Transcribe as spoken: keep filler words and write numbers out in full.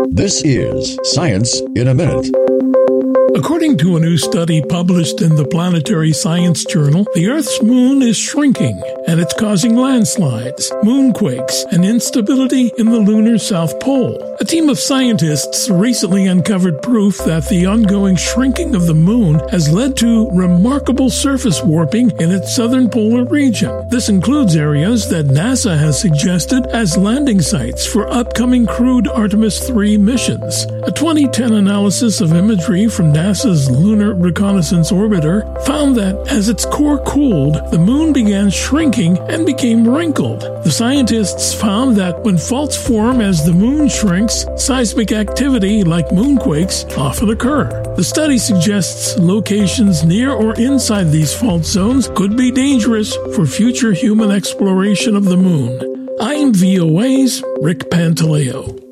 This is Science in a Minute. According to a new study published in the Planetary Science Journal, the Earth's moon is shrinking, and it's causing landslides, moonquakes, and instability in the lunar South Pole. A team of scientists recently uncovered proof that the ongoing shrinking of the moon has led to remarkable surface warping in its southern polar region. This includes areas that NASA has suggested as landing sites for upcoming crewed Artemis three missions. A twenty ten analysis of imagery from NASA's Lunar Reconnaissance Orbiter found that as its core cooled, the moon began shrinking and became wrinkled. The scientists found that when faults form as the moon shrinks, seismic activity like moonquakes often occur. The study suggests locations near or inside these fault zones could be dangerous for future human exploration of the moon. I'm V O A's Rick Pantaleo.